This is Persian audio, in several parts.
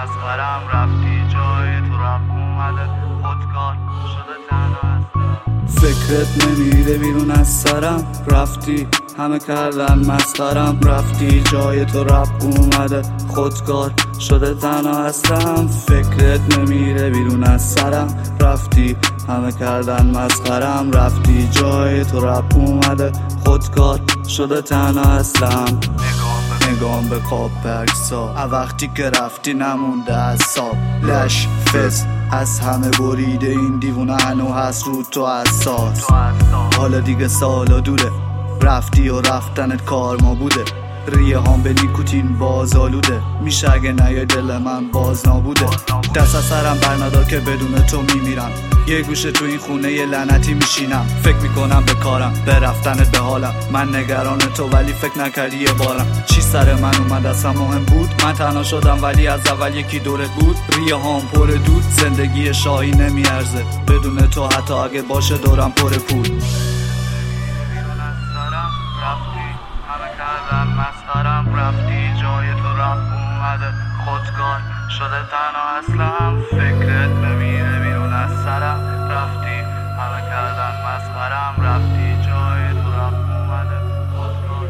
مسخرم رفتی جای تو رفت اومده خودکار شده تنها هستم. فکرت نمیره بیرون از سرم رفتی همه کردن مسخرم رفتی جای تو رفت اومده خودکار شده تنها هستم. فکرت نمیره بیرون از سرم رفتی همه کردن مسخرم رفتی جای تو رفت اومده خودکار شده تنها هستم. نگام به خواب عکسا وقتی که رفتی نمونده از ساب لش فس از همه بریده این دیوونه هنو هست رو تو اساس. حالا دیگه سالا دوره رفتی و رفتنت کار ما بوده ریه هم به نیکوتین باز آلوده میشه اگه نه دل من باز نابوده. دست از سرم برندار که بدون تو میمیرم یه گوشه تو این خونه یه لعنتی میشینم. فکر میکنم به کارم به رفتنت به حالم من نگران تو ولی فکر نکردی یه بارم چی سر من اومد اصلا مهم بود. من تنها شدم ولی از اول یکی دورت بود. ریه هام پر دود زندگی شاهی نمیارزه بدون تو حتی اگه باشه دورم پر پول. مسخرم رفتی جای تو رفت اومده خودکار شده تنها هستم. فکرت نمیره بیرون از سرم رفتی همه کردن مسخرم رفتی جای تو رفت اومده خودکار.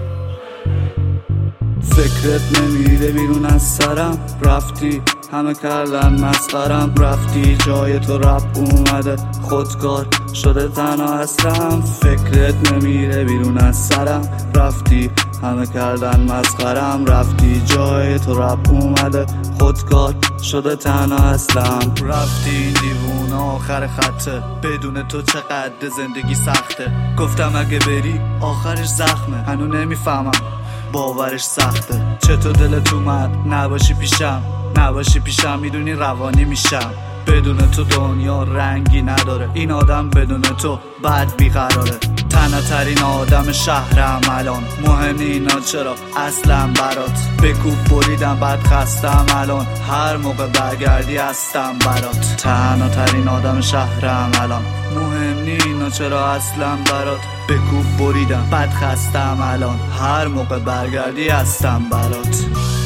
فکرت نمیره بیرون از سرم رفتی همه کردن مسخرم رفتی جای تو رفت اومده خودکار شده تنها هستم. فکرت نمیره بیرون از سرم رفتی همه کردن مسخرم رفتی جای تو رفت اومده خودکار شده تنها هستم. رفتی این دیوونه آخر خطه بدون تو چقدر زندگی سخته. گفتم اگه بری آخرش زخمه هنو نمیفهمم باورش سخته. چطور دلت اومد نباشی پیشم میدونی روانی میشم. بدون تو دنیا رنگی نداره این آدم بدون تو بد بیقراره. تنها ترین آدم شهرم الان مهم اینا چرا اصلا برات بکوب بریدم بعد خستم الان هر موقع برگردی هستم برات. تنها ترین آدم شهرم الان مهم اینا چرا اصلا برات بکوب بریدم بعد خستم الان هر موقع برگردی هستم برات.